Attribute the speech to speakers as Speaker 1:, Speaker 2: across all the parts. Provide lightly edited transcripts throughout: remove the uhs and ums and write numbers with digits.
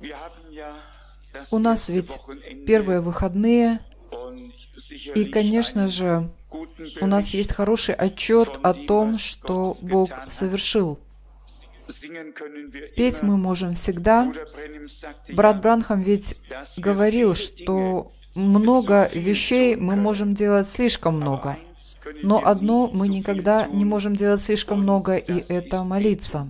Speaker 1: У нас ведь первые выходные, и, конечно же, у нас есть хороший отчет о том, что Бог совершил. Петь мы можем всегда. Брат Бранхам ведь говорил, что много вещей мы можем делать слишком много, но одно мы никогда не можем делать слишком много, и это молиться.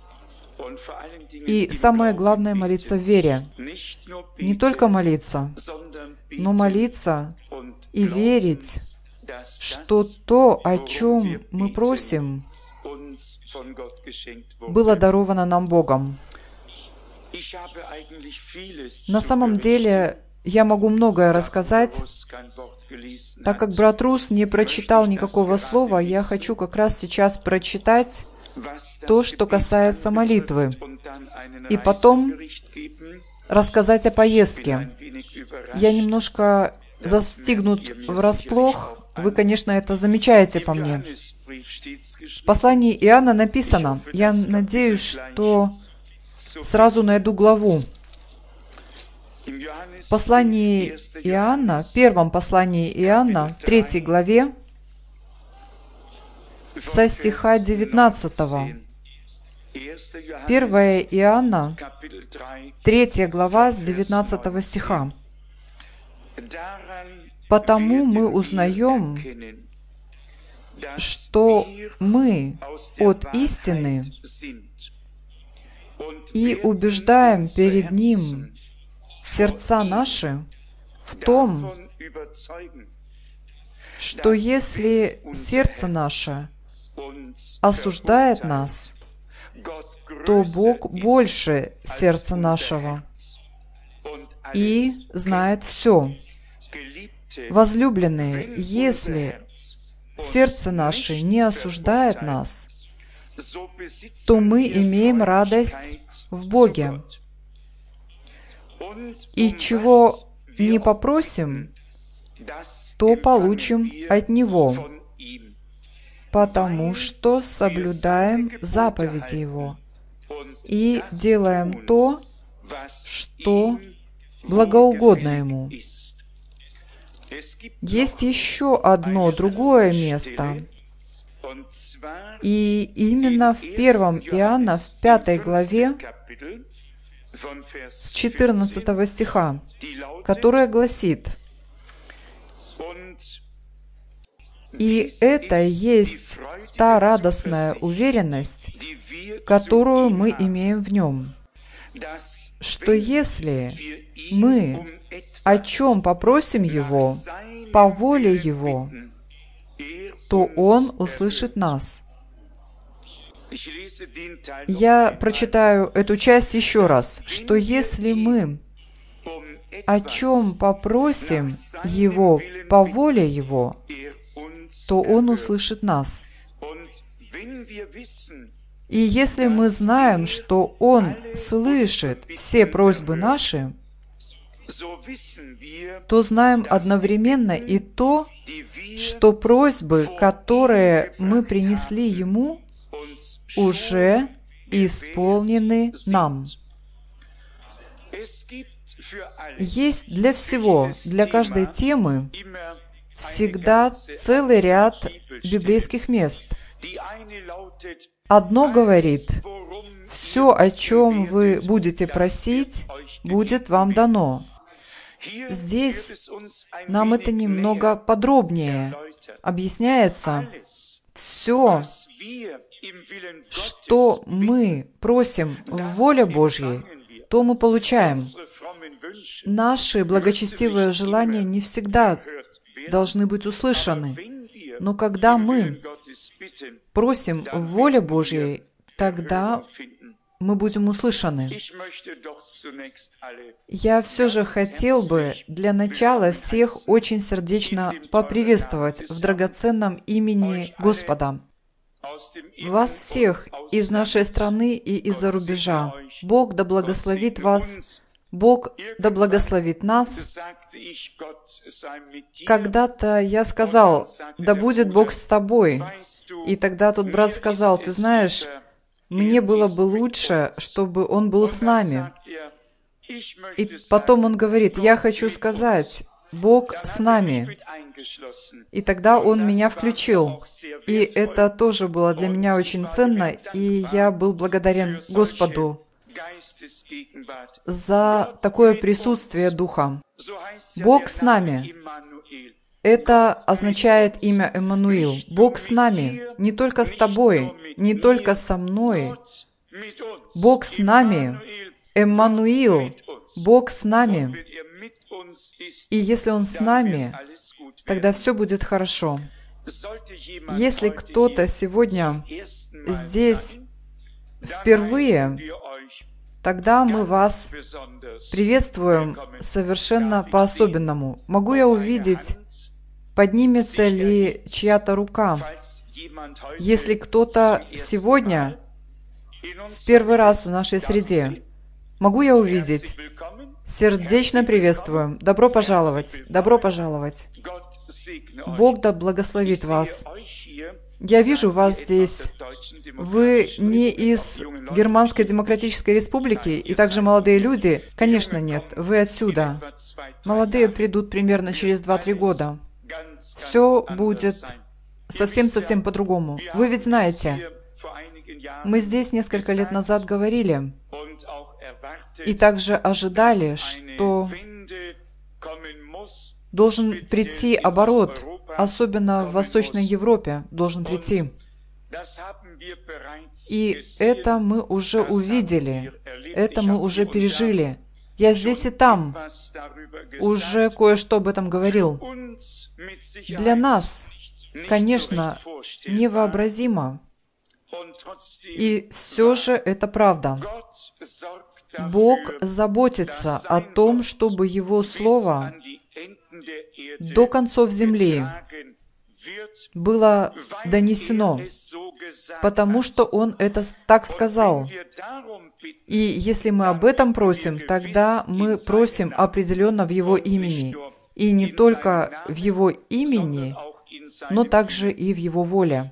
Speaker 1: И самое главное — молиться в вере. Не только молиться, но молиться и верить, что то, о чем мы просим, было даровано нам Богом. На самом деле, я могу многое рассказать. Так как брат Рус не прочитал никакого слова, я хочу как раз сейчас прочитать то, что касается молитвы, и потом рассказать о поездке. Я немножко застигнут врасплох. Вы, конечно, это замечаете по мне. В послании Иоанна написано, я надеюсь, что сразу найду главу. В послании Иоанна, в первом послании Иоанна, в 3 главе, со стиха 19. 1 Иоанна, 3 глава, с 19 стиха. «Потому мы узнаем, что мы от истины и убеждаем перед Ним сердца наши в том, что если сердце наше осуждает нас, то Бог больше сердца нашего и знает все. Возлюбленные, если сердце наше не осуждает нас, то мы имеем радость в Боге. И чего не попросим, то получим от Него, потому что соблюдаем заповеди Его и делаем то, что благоугодно Ему». Есть еще одно другое место, и именно в 1 Иоанна, в 5 главе, с 14 стиха, которое гласит: «И это есть та радостная уверенность, которую мы имеем в Нем, что если мы о чем попросим Его по воле Его, то Он услышит нас». Я прочитаю эту часть еще раз, что если мы о чем попросим Его по воле Его, то Он услышит нас. И если мы знаем, что Он слышит все просьбы наши, то знаем одновременно и то, что просьбы, которые мы принесли Ему, уже исполнены нам. Есть для всего, для каждой темы, всегда целый ряд библейских мест. Одно говорит: «Все, о чем вы будете просить, будет вам дано». Здесь нам это немного подробнее объясняется. Все, что мы просим в воле Божьей, то мы получаем. Наши благочестивые желания не всегда должны быть услышаны. Но когда мы просим в воле Божьей, тогда мы будем услышаны. Я все же хотел бы для начала всех очень сердечно поприветствовать в драгоценном имени Господа. Вас всех из нашей страны и из-за рубежа. Бог да благословит вас. Бог да благословит нас. Когда-то я сказал: «Да будет Бог с тобой». И тогда тот брат сказал: «Ты знаешь, мне было бы лучше, чтобы Он был с нами». И потом он говорит: «Я хочу сказать, Бог с нами». И тогда он меня включил. И это тоже было для меня очень ценно, и я был благодарен Господу за такое присутствие Духа. Бог с нами. Это означает имя Эммануил. Бог с нами, не только с тобой, не только со мной. Бог с нами. Эммануил. Бог с нами. И если Он с нами, тогда все будет хорошо. Если кто-то сегодня здесь впервые, тогда мы вас приветствуем совершенно по-особенному. Могу я увидеть, поднимется ли чья-то рука? Если кто-то сегодня в первый раз в нашей среде, могу я увидеть? Сердечно приветствуем. Добро пожаловать. Добро пожаловать. Бог да благословит вас. Я вижу вас здесь. Вы не из Германской Демократической Республики, и также молодые люди? Конечно, нет. Вы отсюда. Молодые придут примерно через 2-3 года. Все будет совсем-совсем по-другому. Вы ведь знаете, мы здесь несколько лет назад говорили, и также ожидали, что должен прийти оборот, особенно в Восточной Европе должен прийти. И это мы уже увидели, это мы уже пережили. Я здесь и там уже кое-что об этом говорил. Для нас, конечно, невообразимо, и все же это правда. Бог заботится о том, чтобы Его Слово до концов земли было донесено, потому что Он это так сказал. И если мы об этом просим, тогда мы просим определенно в Его имени. И не только в Его имени, но также и в Его воле.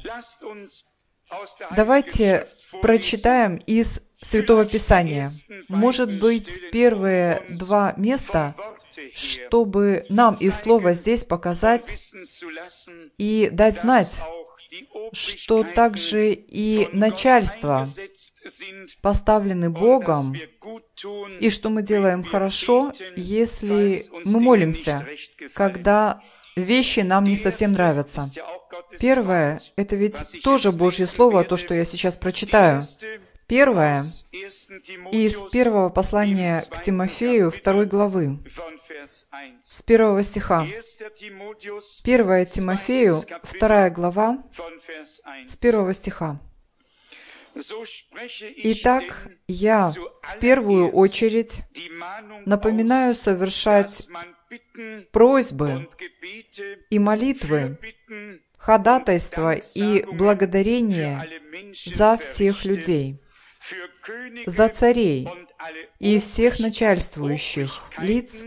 Speaker 1: Давайте прочитаем из Святого Писания. Может быть, первые 2 места, чтобы нам из Слова здесь показать и дать знать, что также и начальство поставлены Богом, и что мы делаем хорошо, если мы молимся, когда вещи нам не совсем нравятся. Первое, это ведь тоже Божье Слово, то, что я сейчас прочитаю. Первое, из первого послания к Тимофею, 2 главы, с 1 стиха. 1 Тимофею, 2 глава, с 1 стиха. «Итак, я в первую очередь напоминаю совершать просьбы и молитвы, ходатайства и благодарения за всех людей, за царей и всех начальствующих лиц,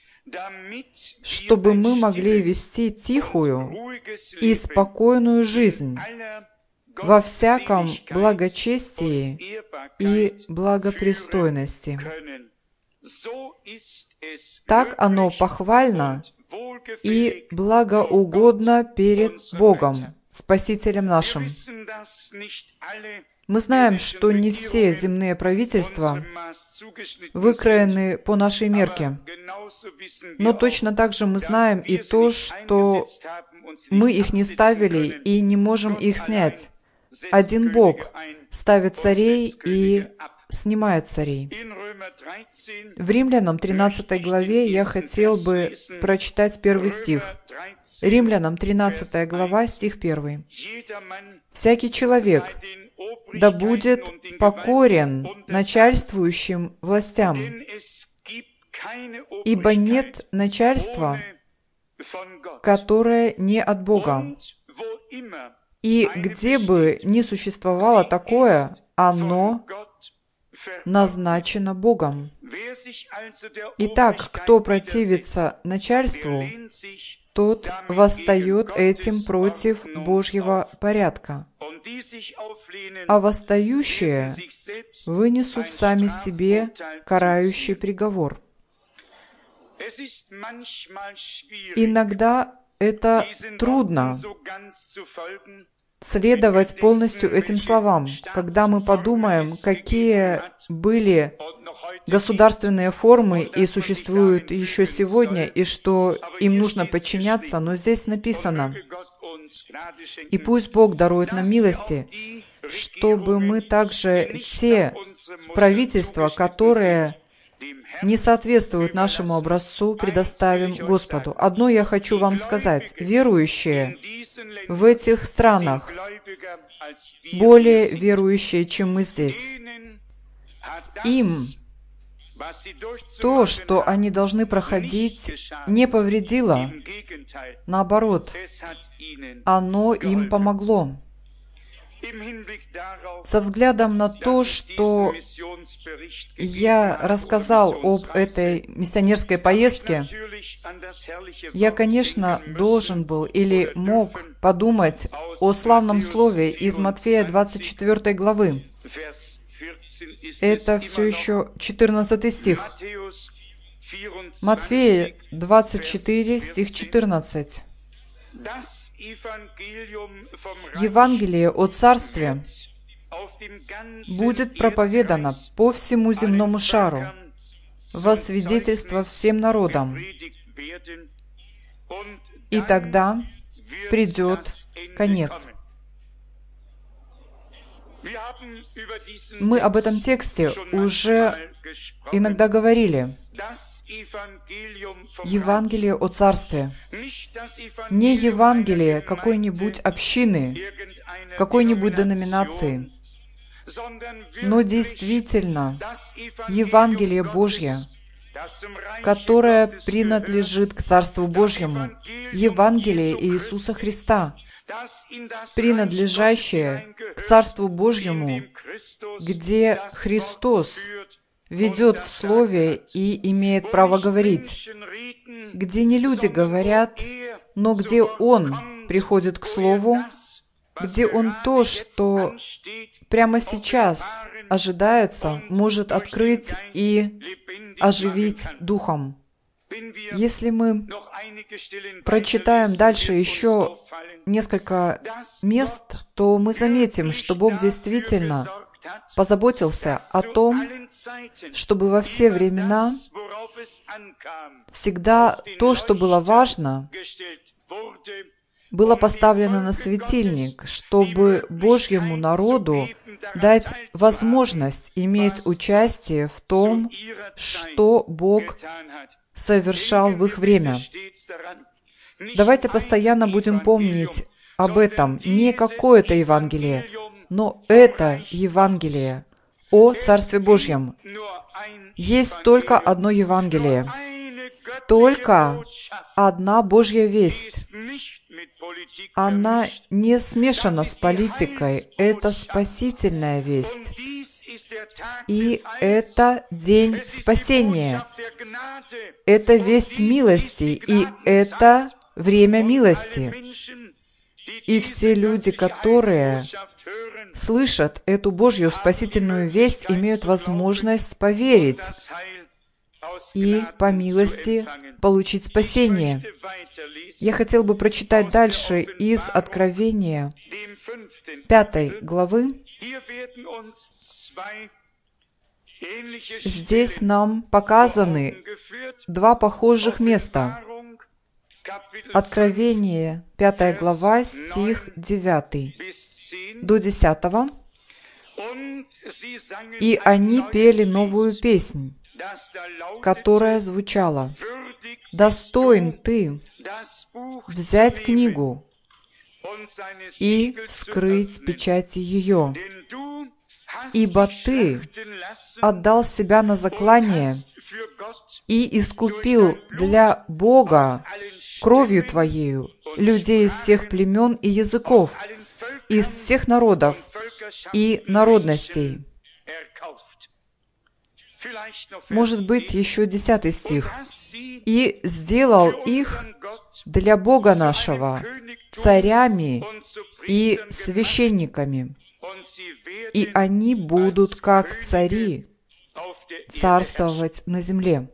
Speaker 1: чтобы мы могли вести тихую и спокойную жизнь во всяком благочестии и благопристойности. Так оно похвально и благоугодно перед Богом, Спасителем нашим». Мы знаем, что не все земные правительства выкроены по нашей мерке, но точно так же мы знаем и то, что мы их не ставили и не можем их снять. Один Бог ставит царей и снимает царей. В Римлянам 13 главе я хотел бы прочитать 1 стих. Римлянам 13 глава, стих 1. «Всякий человек да будет покорен начальствующим властям, ибо нет начальства, которое не от Бога. И где бы ни существовало такое, оно назначено Богом. Итак, кто противится начальству, тот восстает этим против Божьего порядка. а восстающие вынесут сами себе карающий приговор. Иногда это трудно следовать полностью этим словам, когда мы подумаем, какие были государственные формы и существуют еще сегодня, и что им нужно подчиняться, но здесь написано: «И пусть Бог дарует нам милости, чтобы мы также те правительства, которые не соответствуют нашему образцу, предоставим Господу». Одно я хочу вам сказать. Верующие в этих странах, более верующие, чем мы здесь, им то, что они должны проходить, не повредило. Наоборот, оно им помогло. Со взглядом на то, что я рассказал об этой миссионерской поездке, я, конечно, должен был или мог подумать о славном слове из Матфея 24 главы. Это все еще 14 стих. Матфея 24, стих 14. Евангелие о Царстве будет проповедано по всему земному шару во свидетельство всем народам, и тогда придет конец. Мы об этом тексте уже иногда говорили. Евангелие о Царстве. Не Евангелие какой-нибудь общины, какой-нибудь деноминации, но действительно Евангелие Божье, которое принадлежит к Царству Божьему, Евангелие Иисуса Христа, принадлежащее к Царству Божьему, где Христос ведет в Слове и имеет право говорить, где не люди говорят, но где Он приходит к Слову, где Он то, что прямо сейчас ожидается, может открыть и оживить Духом. Если мы прочитаем дальше еще несколько мест, то мы заметим, что Бог действительно позаботился о том, чтобы во все времена всегда то, что было важно, было поставлено на светильник, чтобы Божьему народу дать возможность иметь участие в том, что Бог совершал в их время. Давайте постоянно будем помнить об этом. Не какое-то Евангелие, но это Евангелие о Царстве Божьем. Есть только одно Евангелие, только одна Божья весть. Она не смешана с политикой, это спасительная весть. И это день спасения. Это весть милости, и это время милости. И все люди, которые слышат эту Божью спасительную весть, имеют возможность поверить и по милости получить спасение. Я хотел бы прочитать дальше из Откровения 5 главы. Здесь нам показаны два похожих места. Откровение 5 глава, стих 9 до 10. «И они пели новую песнь, которая звучала: „Достоин ты взять книгу и вскрыть печати ее, ибо ты отдал себя на заклание и искупил для Бога кровью Твоею людей из всех племен и языков, из всех народов и народностей». Может быть, еще 10 стих. «И сделал их для Бога нашего царями и священниками, и они будут, как цари, царствовать на земле.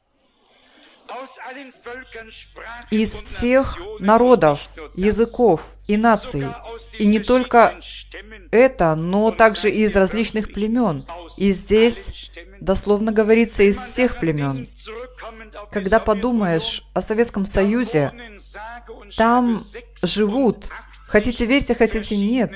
Speaker 1: Из всех народов, языков и наций, и не только это, но также и из различных племен. И здесь дословно говорится «из всех племен». Когда подумаешь о Советском Союзе, там живут, хотите верьте, хотите нет,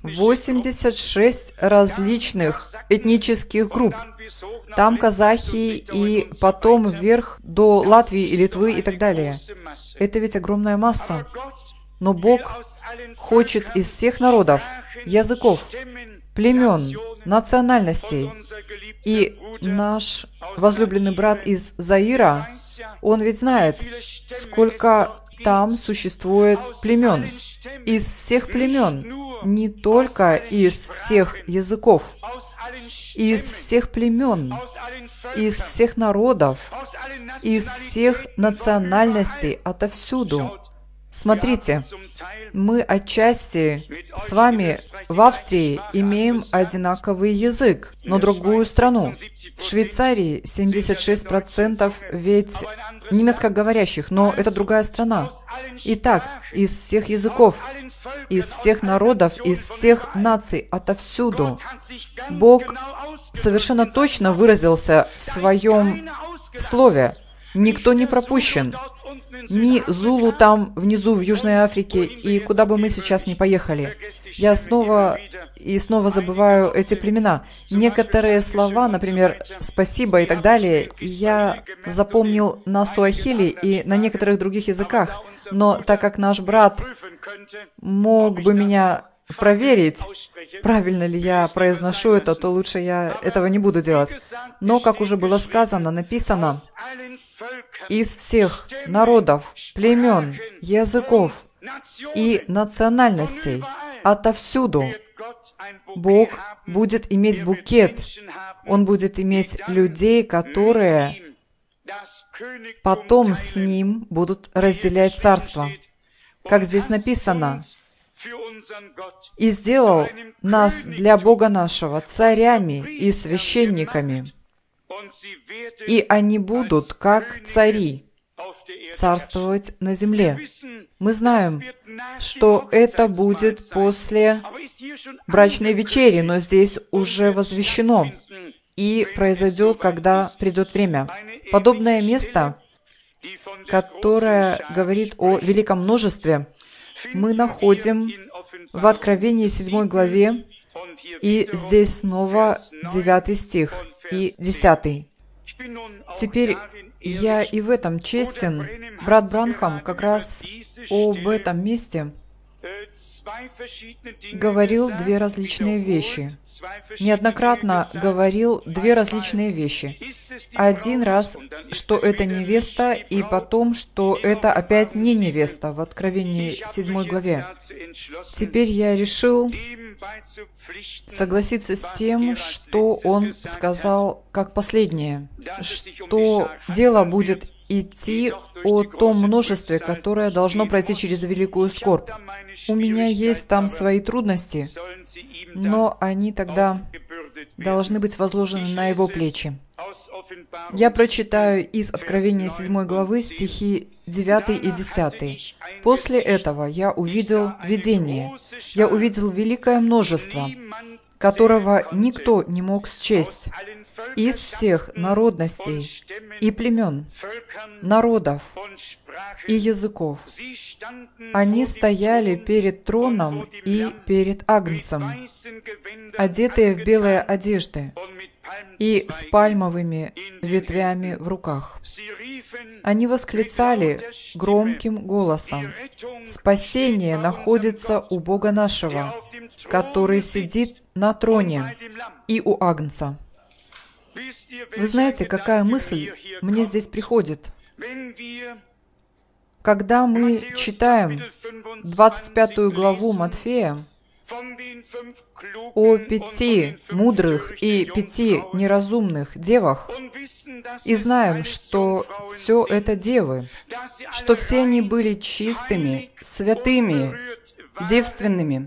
Speaker 1: 86 различных этнических групп. Там казахи и потом вверх до Латвии и Литвы и так далее. Это ведь огромная масса. Но Бог хочет из всех народов, языков, племен, национальностей. И наш возлюбленный брат из Заира, он ведь знает, сколько там существует племен. Из всех племен, не только из всех языков, из всех племен, из всех народов, из всех национальностей, отовсюду. Смотрите, мы отчасти с вами в Австрии имеем одинаковый язык, но другую страну. В Швейцарии 76% ведь немецкоговорящих, но это другая страна. Итак, из всех языков, из всех народов, из всех наций, отовсюду. Бог совершенно точно выразился в своем слове. Никто не пропущен. Ни Зулу там внизу в Южной Африке, и куда бы мы сейчас ни поехали. Я снова и снова забываю эти племена. Некоторые слова, например, «спасибо» и так далее, я запомнил на суахили и на некоторых других языках. Но так как наш брат мог бы меня проверить, правильно ли я произношу это, то лучше я этого не буду делать. Но, как уже было сказано, написано, из всех народов, племен, языков и национальностей, отовсюду Бог будет иметь букет. Он будет иметь людей, которые потом с Ним будут разделять царство. Как здесь написано, «И сделал нас для Бога нашего царями и священниками, и они будут, как цари, царствовать на земле». Мы знаем, что это будет после брачной вечери, но здесь уже возвещено, и произойдет, когда придет время. Подобное место, которое говорит о великом множестве, мы находим в Откровении 7 главе, и здесь снова 9 стих и 10. Теперь я и в этом честен. Брат Бранхам как раз об этом месте говорил две различные вещи. Неоднократно говорил две различные вещи. Один раз, что это невеста, и потом, что это опять не невеста в Откровении 7 главе. Теперь я решил согласиться с тем, что он сказал как последнее, что дело будет идти о том множестве, которое должно пройти через великую скорбь. У меня есть там свои трудности, но они тогда должны быть возложены на его плечи. Я прочитаю из Откровения 7 главы стихи 9 и 10. «После этого я увидел видение. Я увидел великое множество, которого никто не мог счесть, из всех народностей и племен, народов и языков. Они стояли перед троном и перед Агнцем, одетые в белые одежды и с пальмовыми ветвями в руках. Они восклицали громким голосом: «Спасение находится у Бога нашего, который сидит на троне, и у Агнца». Вы знаете, какая мысль мне здесь приходит? Когда мы читаем 25 главу Матфея, о 5 мудрых и 5 неразумных девах, и знаем, что все это девы, что все они были чистыми, святыми, девственными,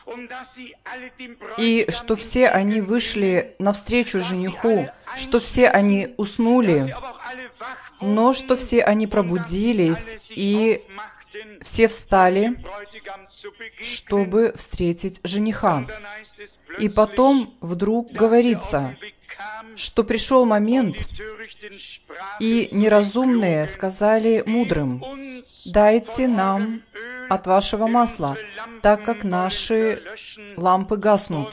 Speaker 1: и что все они вышли навстречу жениху, что все они уснули, но что все они пробудились и все встали, чтобы встретить жениха. И потом вдруг говорится, что пришел момент, и неразумные сказали мудрым: «Дайте нам от вашего масла, так как наши лампы гаснут».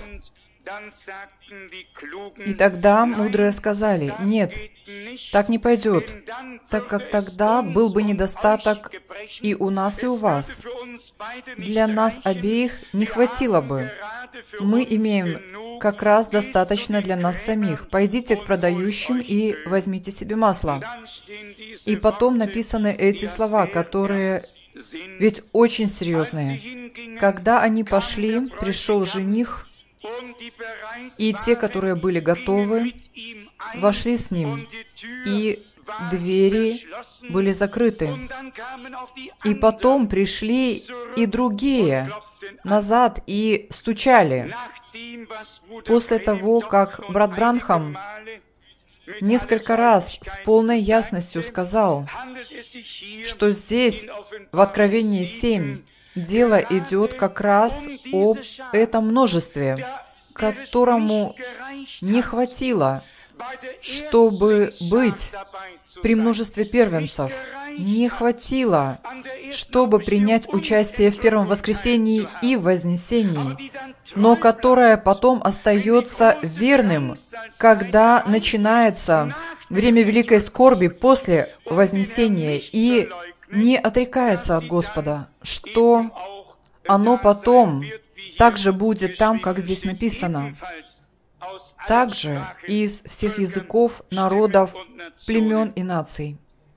Speaker 1: И тогда мудрые сказали: «Нет, так не пойдет, так как тогда был бы недостаток и у нас, и у вас. Для нас обеих не хватило бы. Мы имеем как раз достаточно для нас самих. Пойдите к продающим и возьмите себе масло». И потом написаны эти слова, которые ведь очень серьезные. Когда они пошли, пришел жених, и те, которые были готовы, вошли с ним, и двери были закрыты. И потом пришли и другие назад и стучали. После того, как брат Бранхам несколько раз с полной ясностью сказал, что здесь, в Откровении 7, дело идет как раз об этом множестве, которому не хватило, чтобы быть при множестве первенцев, не хватило, чтобы принять участие в первом воскресении и вознесении, но которое потом остается верным, когда начинается время великой скорби после вознесения и не отрекается от Господа, что оно потом также будет там, как здесь написано. Также из всех языков, народов, племен и наций.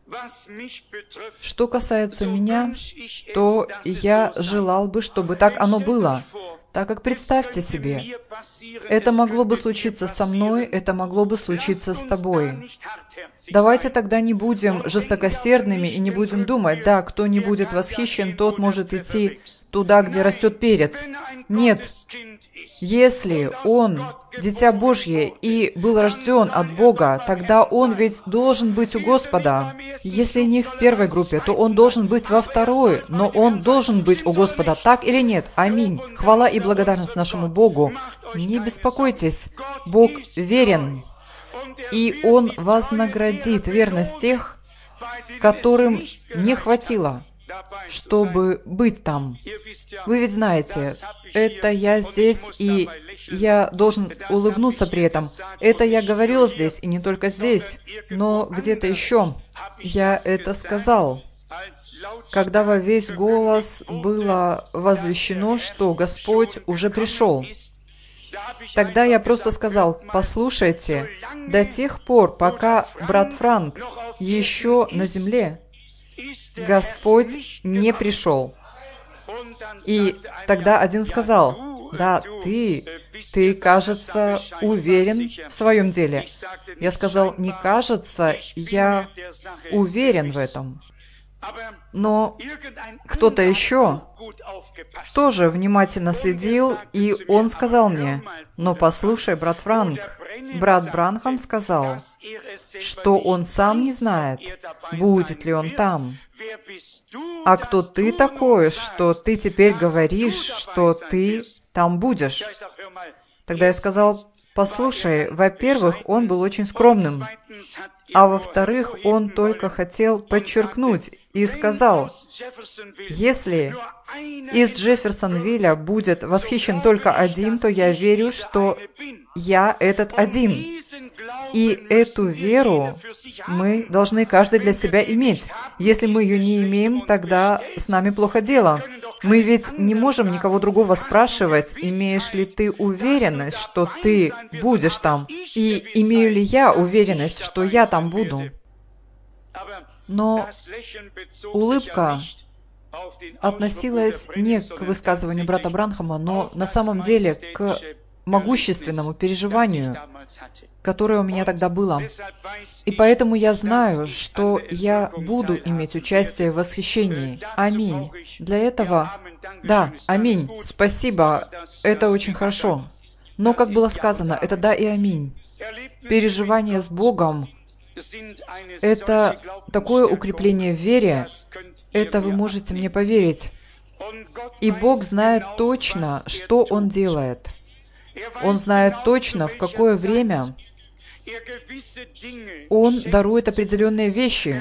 Speaker 1: Что касается меня, то я желал бы, чтобы так оно было. Так как представьте себе, это могло бы случиться со мной, это могло бы случиться с тобой. Давайте тогда не будем жестокосердными и не будем думать, да, кто не будет восхищен, тот может идти туда, где растет перец. Нет. Если он дитя Божье и был рожден от Бога, тогда он ведь должен быть у Господа. Если не в первой группе, то он должен быть во второй, но он должен быть у Господа, так или нет? Аминь. Хвала и благодарность нашему Богу. Не беспокойтесь, Бог верен, и Он вознаградит верность тех, которым не хватило, чтобы быть там. Вы ведь знаете, это я здесь, и я должен улыбнуться при этом. Это я говорил здесь, и не только здесь, но где-то еще. Я это сказал, когда во весь голос было возвещено, что Господь уже пришел. Тогда я просто сказал: послушайте, до тех пор, пока брат Франк еще на земле, Господь не пришел. И тогда один сказал: да, ты, кажется, уверен в своем деле. Я сказал: не кажется, я уверен в этом. Но кто-то еще тоже внимательно следил, и он сказал мне: но послушай, брат Франк, брат Бранхам сказал, что он сам не знает, будет ли он там. А кто ты такой, что ты теперь говоришь, что ты там будешь? Тогда я сказал: послушай, во-первых, он был очень скромным, а во-вторых, он только хотел подчеркнуть и сказал: если из Джефферсонвилля будет восхищен только один, то я верю, что я этот один. И эту веру мы должны каждый для себя иметь. Если мы ее не имеем, тогда с нами плохо дело. Мы ведь не можем никого другого спрашивать, имеешь ли ты уверенность, что ты будешь там, и имею ли я уверенность, что я там буду. Но улыбка относилась не к высказыванию брата Бранхама, но на самом деле к могущественному переживанию, которое у меня тогда было. И поэтому я знаю, что я буду иметь участие в восхищении. Аминь. Для этого, да, аминь, спасибо, это очень хорошо. Но, как было сказано, это да и аминь. Переживание с Богом — это такое укрепление в вере, это вы можете мне поверить. И Бог знает точно, что Он делает. Он знает точно, в какое время Он дарует определенные вещи.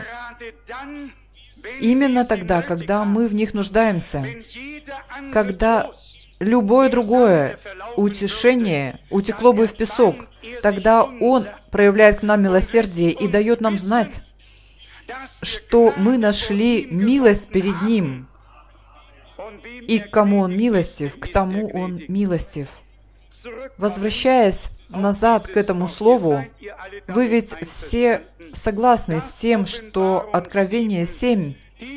Speaker 1: Именно тогда, когда мы в них нуждаемся, когда любое другое утешение утекло бы в песок, тогда Он проявляет к нам милосердие и дает нам знать, что мы нашли милость перед Ним. И к кому Он милостив, к тому Он милостив. Возвращаясь назад к этому слову, вы ведь все согласны с тем, что Откровение 7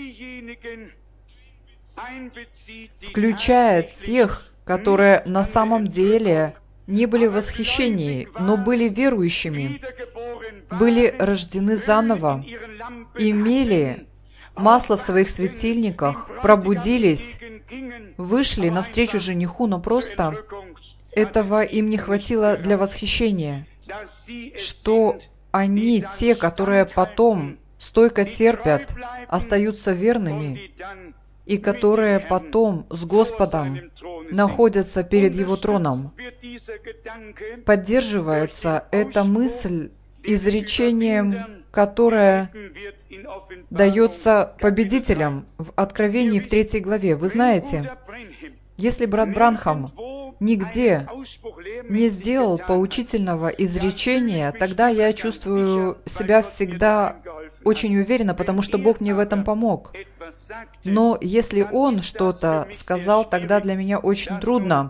Speaker 1: включает тех, которые на самом деле не были в восхищении, но были верующими, были рождены заново, имели масло в своих светильниках, пробудились, вышли навстречу жениху, но просто этого им не хватило для восхищения, что они, те, которые потом стойко терпят, остаются верными, и которые потом с Господом находятся перед Его троном. Поддерживается эта мысль изречением, которое дается победителям в Откровении в 3 главе. Вы знаете, если брат Бранхам нигде не сделал поучительного изречения, тогда я чувствую себя всегда очень уверенно, потому что Бог мне в этом помог. Но если Он что-то сказал, тогда для меня очень трудно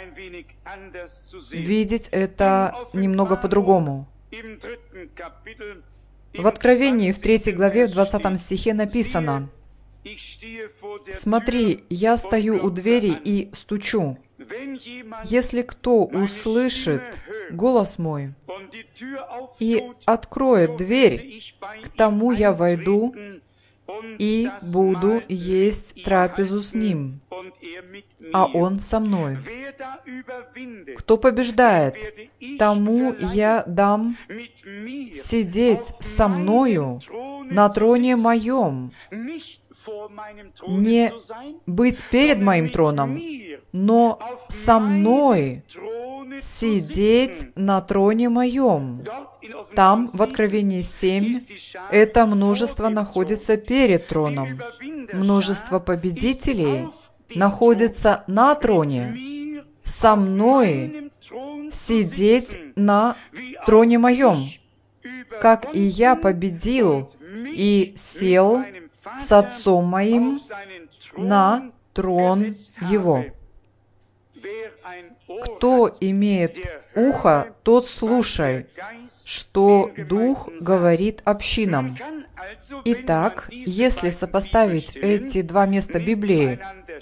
Speaker 1: видеть это немного по-другому. В Откровении в 3 главе, в 20 стихе написано: «Смотри, я стою у двери и стучу. Если кто услышит голос мой и откроет дверь, к тому я войду и буду есть трапезу с ним, а он со мной. Кто побеждает, тому я дам сидеть со мною на троне моем, не быть перед моим троном, но со мной сидеть на троне моем». Там, в Откровении 7, это множество находится перед троном. Множество победителей находится на троне. Со мной сидеть на троне моем, как и я победил и сел с Отцом моим на трон Его. Кто имеет ухо, тот слушай, что Дух говорит общинам. Итак, если сопоставить эти два места Библии,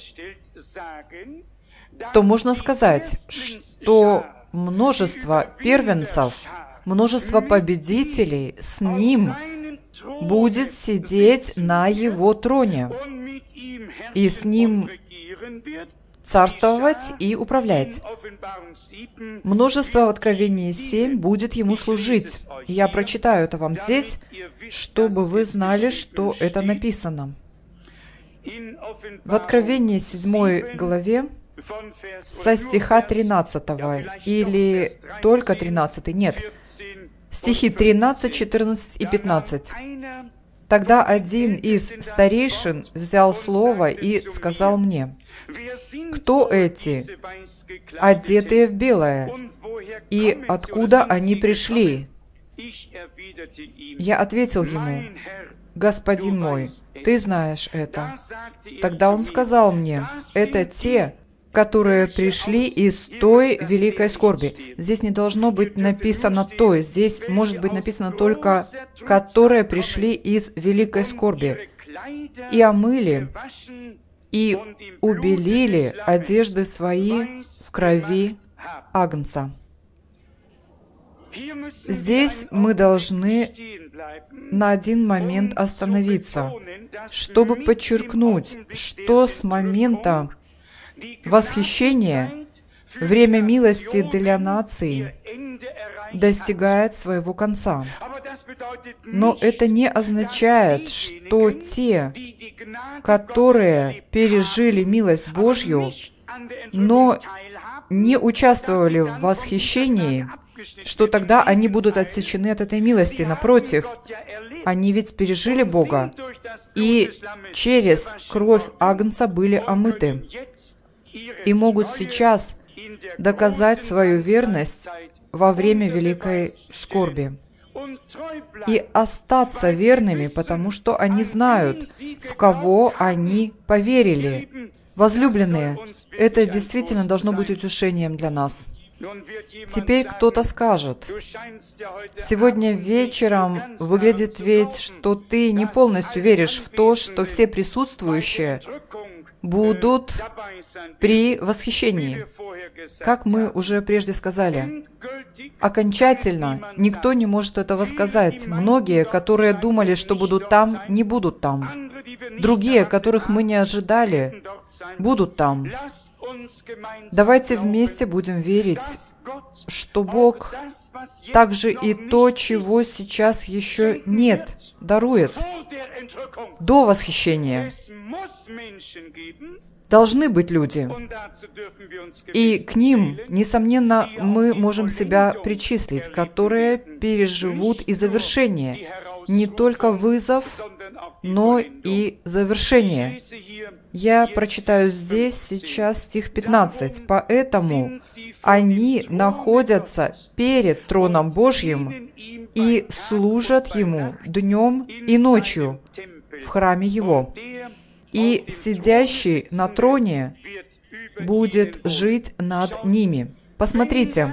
Speaker 1: то можно сказать, что множество первенцев, множество победителей с Ним будет сидеть на Его троне и с Ним царствовать и управлять. Множество в Откровении 7 будет Ему служить. Я прочитаю это вам здесь, чтобы вы знали, что это написано. В Откровении 7 главе со стиха 13, или только 13, нет, стихи 13, 14 и 15. «Тогда один из старейшин взял слово и сказал мне: кто эти, одетые в белое, и откуда они пришли?» Я ответил ему: «Господин мой, ты знаешь это». Тогда он сказал мне: «Это те, которые пришли из той великой скорби». Здесь не должно быть написано «той», здесь может быть написано только «которые пришли из великой скорби». и омыли, и убелили одежды свои в крови Агнца». Здесь мы должны на один момент остановиться, чтобы подчеркнуть, что с момента восхищения время милости для нации достигает своего конца. Но это не означает, что те, которые пережили милость Божью, но не участвовали в восхищении, что тогда они будут отсечены от этой милости. Напротив, они ведь пережили Бога, и через кровь Агнца были омыты, и могут сейчас доказать свою верность во время великой скорби и остаться верными, потому что они знают, в кого они поверили. Возлюбленные, это действительно должно быть утешением для нас. Теперь кто-то скажет: «Сегодня вечером выглядит ведь, что ты не полностью веришь в то, что все присутствующие будут при восхищении». Как мы уже прежде сказали, окончательно никто не может этого сказать. Многие, которые думали, что будут там, не будут там. Другие, которых мы не ожидали, будут там. Давайте вместе будем верить, что Бог также и то, чего сейчас еще нет, дарует. До восхищения должны быть люди, и к ним, несомненно, мы можем себя причислить, которые переживут и завершение, не только вызов, но и завершение. Я прочитаю здесь сейчас стих 15. «Поэтому они находятся перед троном Божьим и служат Ему днем и ночью в храме Его. И сидящий на троне будет жить над ними». Посмотрите,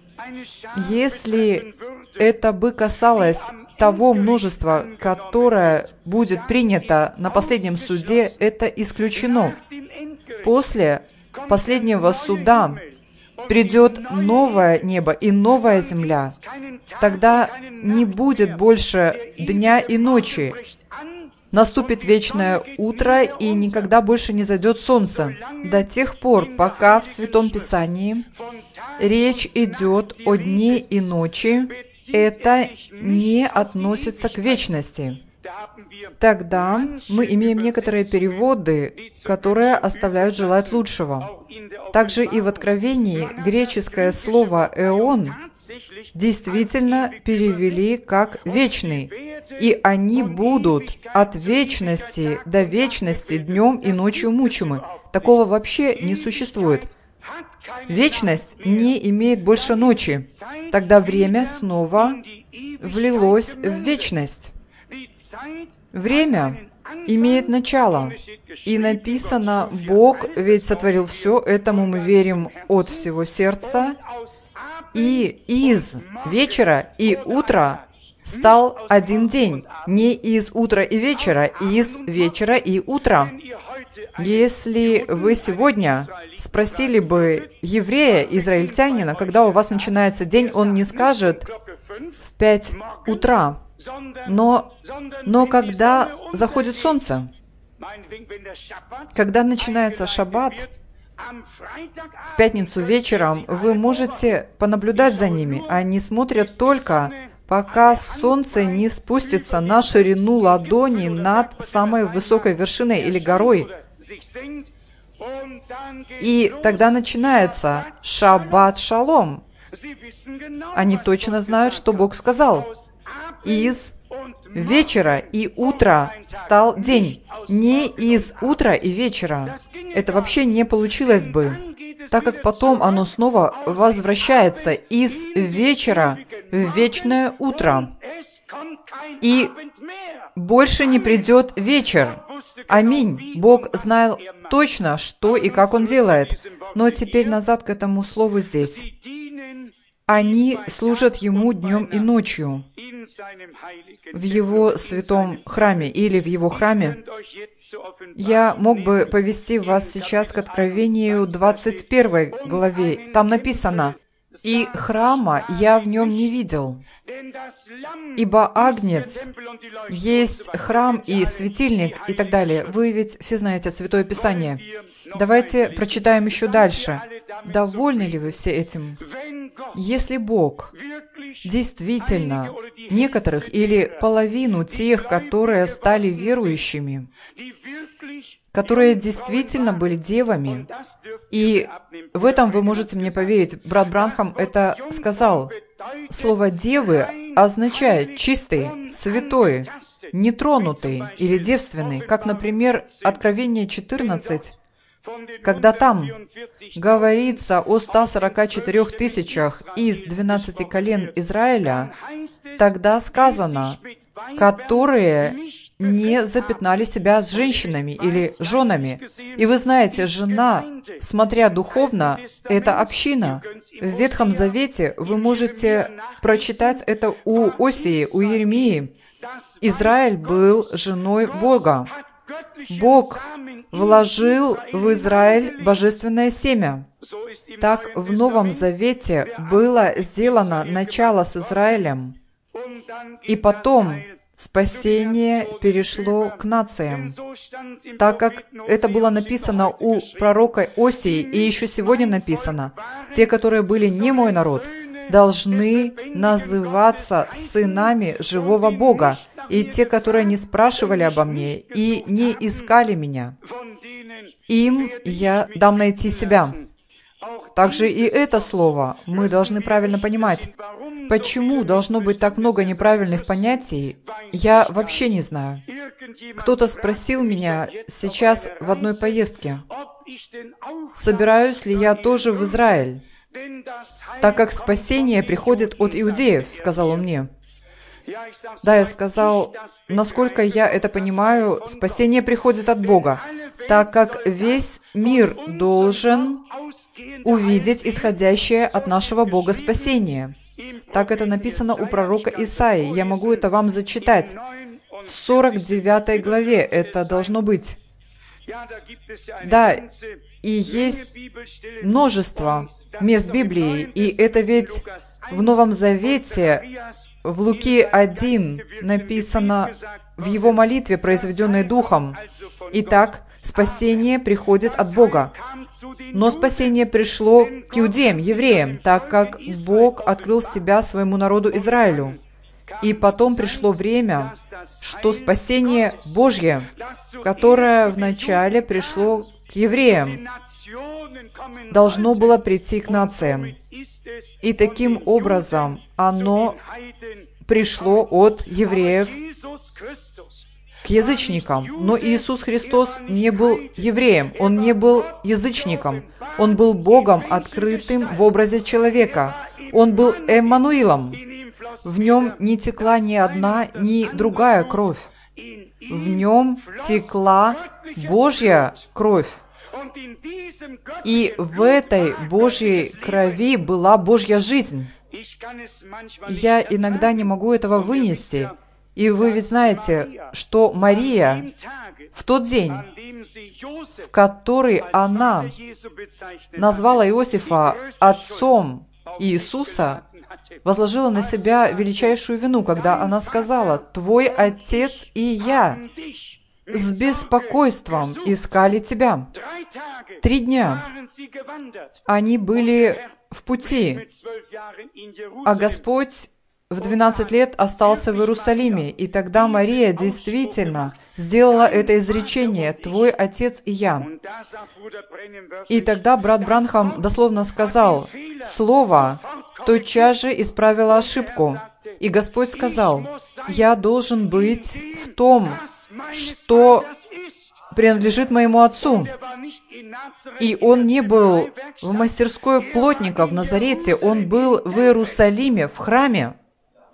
Speaker 1: если это бы касалось того множества, которое будет принято на последнем суде, это исключено. После последнего суда придет новое небо и новая земля. Тогда не будет больше дня и ночи. Наступит вечное утро, и никогда больше не зайдет солнце. До тех пор, пока в Святом Писании речь идет о дне и ночи, это не относится к вечности. Тогда мы имеем некоторые переводы, которые оставляют желать лучшего. Также и в Откровении греческое слово «эон» действительно перевели как «вечный», и они будут от вечности до вечности днем и ночью мучимы. Такого вообще не существует. Вечность не имеет больше ночи. Тогда время снова влилось в вечность. Время имеет начало. И написано: «Бог ведь сотворил все, этому мы верим от всего сердца, и из вечера и утра стал один день». Не из утра и вечера, из вечера и утра. Если вы сегодня спросили бы еврея, израильтянина, когда у вас начинается день, он не скажет в 5 утра, но когда заходит солнце, когда начинается шаббат, в пятницу вечером, вы можете понаблюдать за ними. Они смотрят только, пока солнце не спустится на ширину ладони над самой высокой вершиной или горой. И тогда начинается шаббат шалом. Они точно знают, что Бог сказал. Из вечера и утра стал день. Не из утра и вечера. Это вообще не получилось бы, так как потом оно снова возвращается из вечера в вечное утро. И больше не придет вечер. Аминь. Бог знал точно, что и как Он делает. Но теперь назад к этому слову здесь. они служат Ему днем и ночью в Его святом храме или в Его храме. Я мог бы повести вас сейчас к Откровению 21 главе. Там написано: «И храма я в нем не видел, ибо Агнец есть храм и светильник», и так далее. Вы ведь все знаете Святое Писание. Давайте прочитаем еще дальше. Довольны ли вы все этим? Если Бог действительно некоторых или половину тех, которые стали верующими, которые действительно были девами, и в этом вы можете мне поверить, брат Бранхам это сказал. Слово «девы» означает чистый, святой, нетронутый или девственный, как, например, Откровение 14, когда там говорится о 144 тысячах из 12 колен Израиля, тогда сказано, которые не запятнали себя с женщинами или женами. И вы знаете, жена, смотря духовно, это община. В Ветхом Завете вы можете прочитать это у Осии, у Иеремии. Израиль был женой Бога. Бог вложил в Израиль божественное семя. Так в Новом Завете было сделано начало с Израилем, и потом спасение перешло к нациям, так как это было написано у пророка Осии, и еще сегодня написано: «Те, которые были не мой народ, должны называться сынами живого Бога, и те, которые не спрашивали обо мне и не искали меня, им я дам найти себя». Также и это слово мы должны правильно понимать. Почему должно быть так много неправильных понятий, я вообще не знаю. Кто-то спросил меня сейчас в одной поездке, собираюсь ли я тоже в Израиль, так как спасение приходит от иудеев, сказал он мне. Да, я сказал, насколько я это понимаю, спасение приходит от Бога, так как весь мир должен увидеть исходящее от нашего Бога спасение. Так это написано у пророка Исаии. Я могу это вам зачитать. В 49 главе это должно быть. Да, и есть множество мест Библии, и это ведь в Новом Завете, в Луки 1 написано в его молитве, произведенной Духом. Итак, спасение приходит от Бога. Но спасение пришло к иудеям, евреям, так как Бог открыл себя своему народу Израилю. И потом пришло время, что спасение Божье, которое вначале пришло к евреям, должно было прийти к нациям. И таким образом оно пришло от евреев к язычникам. Но Иисус Христос не был евреем, Он не был язычником. Он был Богом, открытым в образе человека. Он был Эммануилом. В Нем не текла ни одна, ни другая кровь. В Нем текла Божья кровь. И в этой Божьей крови была Божья жизнь. Я иногда не могу этого вынести. И вы ведь знаете, что Мария в тот день, в который она назвала Иосифа отцом Иисуса, возложила на себя величайшую вину, когда она сказала: «Твой отец и я с беспокойством искали тебя». 3 дня они были в пути, а Господь в 12 лет остался в Иерусалиме, и тогда Мария действительно сделала это изречение: «Твой отец и я». И тогда брат Бранхам дословно сказал: «Слово тотчас же исправило ошибку». И Господь сказал: «Я должен быть в том, что принадлежит моему отцу». И он не был в мастерской плотника в Назарете, он был в Иерусалиме, в храме.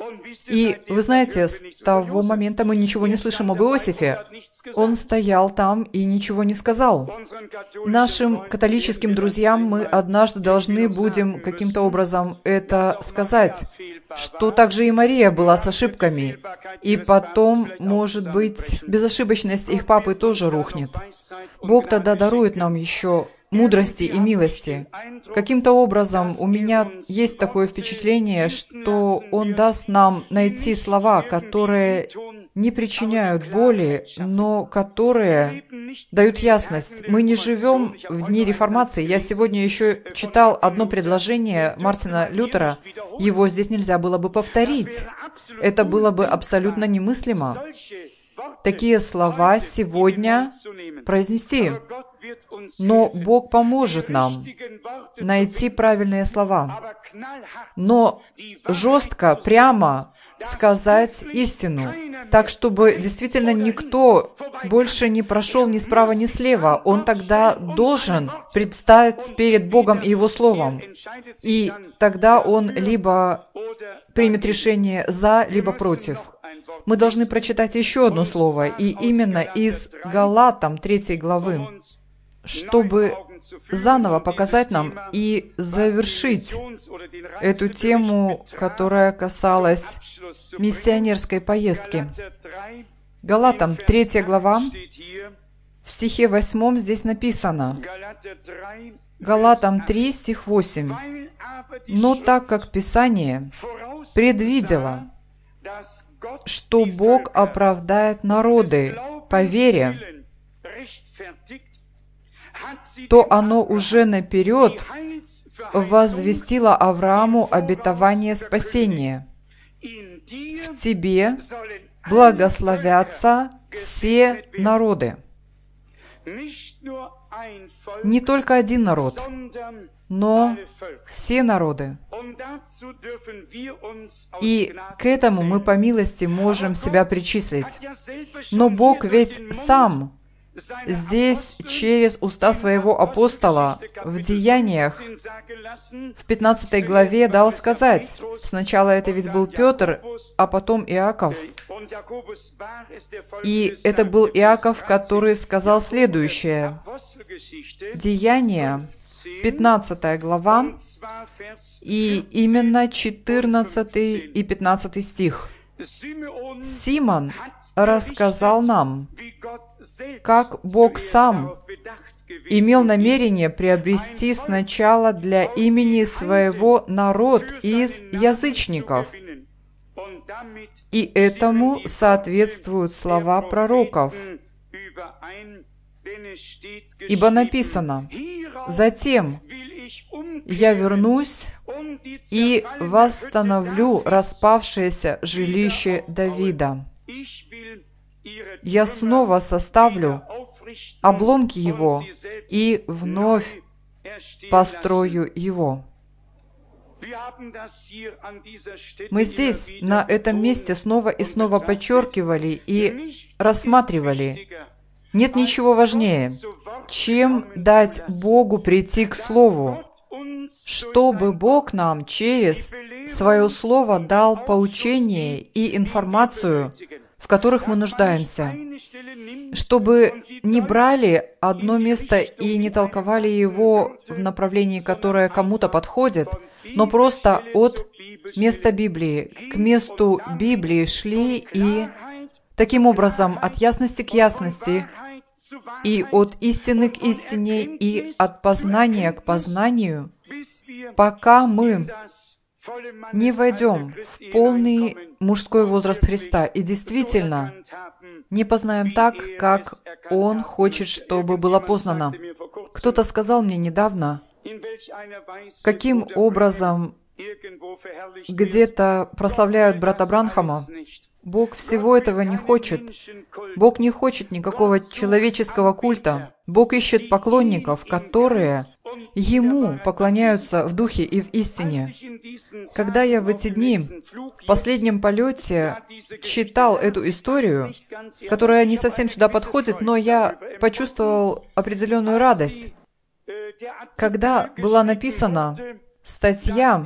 Speaker 1: И вы знаете, с того момента мы ничего не слышим об Иосифе. Он стоял там и ничего не сказал. Нашим католическим друзьям мы однажды должны будем каким-то образом это сказать, что также и Мария была с ошибками. И потом, может быть, безошибочность их папы тоже рухнет. Бог тогда дарует нам еще мудрости и милости. Каким-то образом у меня есть такое впечатление, что Он даст нам найти слова, которые не причиняют боли, но которые дают ясность. Мы не живем в дни реформации. Я сегодня еще читал одно предложение Мартина Лютера. Его здесь нельзя было бы повторить. Это было бы абсолютно немыслимо. Такие слова сегодня произнести. Но Бог поможет нам найти правильные слова. Но жестко, прямо сказать истину, так, чтобы действительно никто больше не прошел ни справа, ни слева. Он тогда должен предстать перед Богом и Его Словом. И тогда он либо примет решение «за», либо «против». Мы должны прочитать еще одно слово, и именно из Галатам 3 главы, чтобы заново показать нам и завершить эту тему, которая касалась миссионерской поездки. Галатам 3 глава, в стихе 8 здесь написано, Галатам 3, стих 8, «Но так как Писание предвидело, что Бог оправдает народы по вере, то оно уже наперед возвестило Аврааму обетование спасения. В тебе благословятся все народы». Не только один народ, но все народы. И к этому мы по милости можем себя причислить. Но Бог ведь сам здесь через уста своего апостола в Деяниях в 15 главе дал сказать. Сначала это ведь был Петр, а потом Иаков. И это был Иаков, который сказал следующее. Деяния, 15 глава, и именно 14 и 15 стих. Симон рассказал нам, как Бог сам имел намерение приобрести сначала для имени своего народ из язычников. И этому соответствуют слова пророков. Ибо написано: «Затем я вернусь и восстановлю распавшееся жилище Давида. Я снова составлю обломки его и вновь построю его». Мы здесь, на этом месте, снова и снова подчеркивали и рассматривали. Нет ничего важнее, чем дать Богу прийти к Слову, чтобы Бог нам через Свое Слово дал поучение и информацию, в которых мы нуждаемся, чтобы не брали одно место и не толковали его в направлении, которое кому-то подходит, но просто от места Библии к месту Библии шли и таким образом от ясности к ясности, и от истины к истине, и от познания к познанию, пока мы не войдем в полный мужской возраст Христа и действительно не познаем так, как Он хочет, чтобы было познано. Кто-то сказал мне недавно, каким образом где-то прославляют брата Бранхама. Бог всего этого не хочет. Бог не хочет никакого человеческого культа. Бог ищет поклонников, которые Ему поклоняются в духе и в истине. Когда я в эти дни в последнем полете читал эту историю, которая не совсем сюда подходит, но я почувствовал определенную радость. Когда было написано, статья,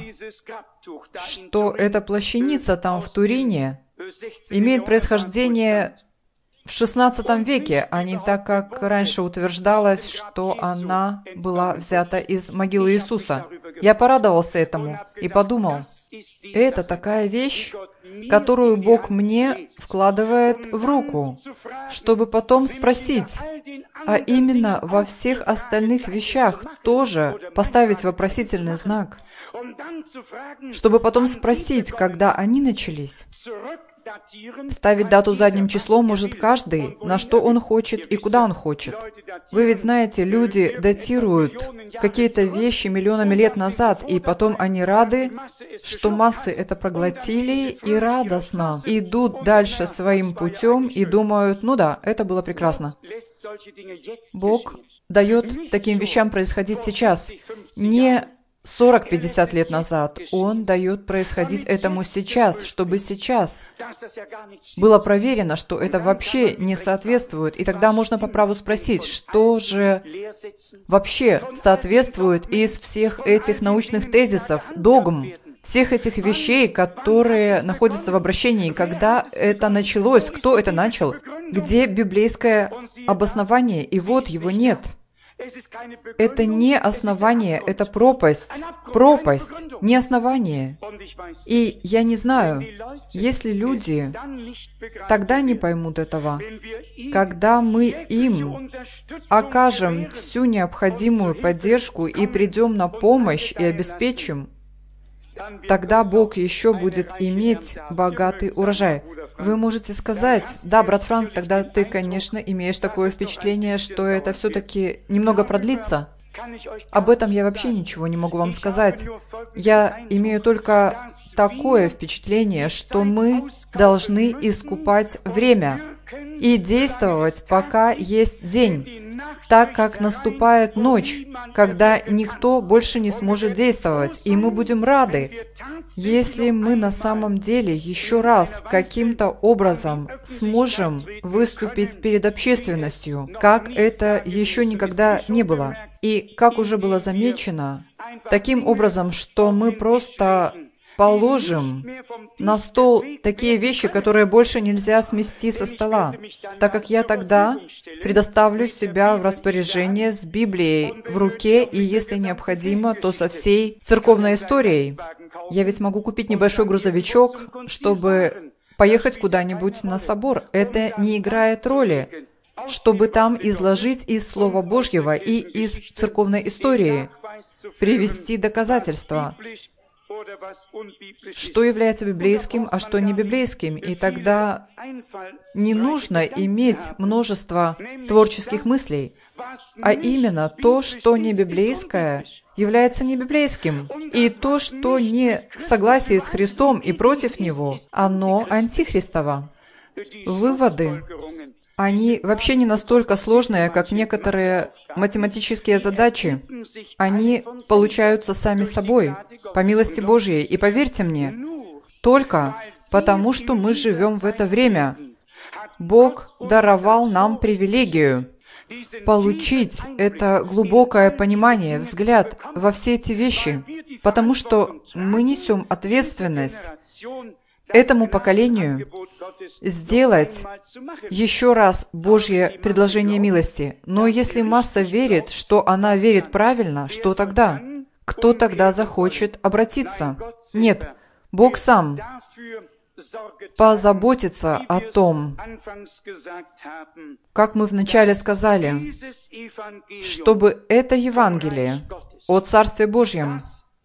Speaker 1: что эта плащаница там в Турине имеет происхождение в XVI веке, а не так, как раньше утверждалось, что она была взята из могилы Иисуса. Я порадовался этому и подумал, это такая вещь, которую Бог мне вкладывает в руку, чтобы потом спросить, а именно во всех остальных вещах тоже поставить вопросительный знак, чтобы потом спросить, когда они начались. Ставить дату задним числом может каждый, на что он хочет и куда он хочет. Вы ведь знаете, люди датируют какие-то вещи миллионами лет назад, и потом они рады, что массы это проглотили и радостно идут дальше своим путем и думают, ну да, это было прекрасно. Бог дает таким вещам происходить сейчас, не 40-50 лет назад. Он дает происходить этому сейчас, чтобы сейчас было проверено, что это вообще не соответствует. И тогда можно по праву спросить, что же вообще соответствует из всех этих научных тезисов, догм, всех этих вещей, которые находятся в обращении, когда это началось, кто это начал, где библейское обоснование, и вот его нет. Это не основание, это пропасть. Пропасть, не основание. И я не знаю, если люди тогда не поймут этого, когда мы им окажем всю необходимую поддержку и придем на помощь и обеспечим, тогда Бог еще будет иметь богатый урожай. Вы можете сказать, да, брат Франк, тогда ты, конечно, имеешь такое впечатление, что это все-таки немного продлится. Об этом я вообще ничего не могу вам сказать. Я имею только такое впечатление, что мы должны искупать время и действовать, пока есть день, так как наступает ночь, когда никто больше не сможет действовать, и мы будем рады, если мы на самом деле еще раз каким-то образом сможем выступить перед общественностью, как это еще никогда не было. И, как уже было замечено, таким образом, что мы просто положим на стол такие вещи, которые больше нельзя смести со стола, так как я тогда предоставлю себя в распоряжение с Библией в руке, и если необходимо, то со всей церковной историей. Я ведь могу купить небольшой грузовичок, чтобы поехать куда-нибудь на собор. Это не играет роли, чтобы там изложить из Слова Божьего и из церковной истории, привести доказательства, что является библейским, а что не библейским. И тогда не нужно иметь множество творческих мыслей, а именно то, что не библейское, является не библейским. И то, что не в согласии с Христом и против Него, оно антихристово. Выводы, они вообще не настолько сложные, как некоторые математические задачи. Они получаются сами собой, по милости Божьей. И поверьте мне, только потому, что мы живем в это время, Бог даровал нам привилегию получить это глубокое понимание, взгляд во все эти вещи, потому что мы несем ответственность этому поколению сделать еще раз Божье предложение милости. Но если масса верит, что она верит правильно, что тогда? Кто тогда захочет обратиться? Нет, Бог сам позаботится о том, как мы вначале сказали, чтобы это Евангелие о Царстве Божьем,